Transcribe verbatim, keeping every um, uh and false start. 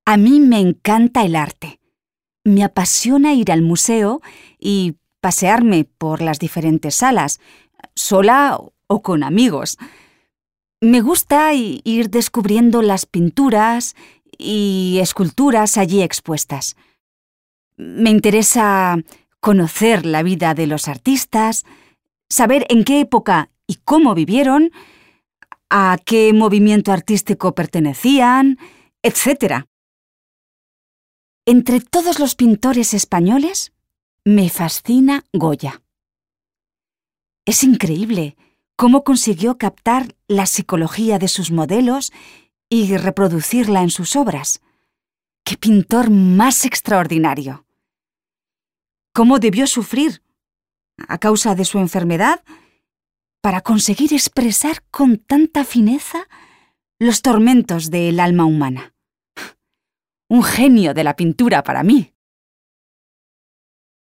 A mí me encanta el arte. Me apasiona ir al museo y pasearme por las diferentes salas, sola o con amigos. Me gusta ir descubriendo las pinturas y esculturas allí expuestas. Me interesa conocer la vida de los artistas, saber en qué época y cómo vivieron, a qué movimiento artístico pertenecían, etcétera. Entre todos los pintores españoles, me fascina Goya. Es increíble cómo consiguió captar la psicología de sus modelos y reproducirla en sus obras. ¡Qué pintor más extraordinario! ¿Cómo debió sufrir, a causa de su enfermedad, para conseguir expresar con tanta fineza los tormentos del alma humana? Un genio de la pintura para mí.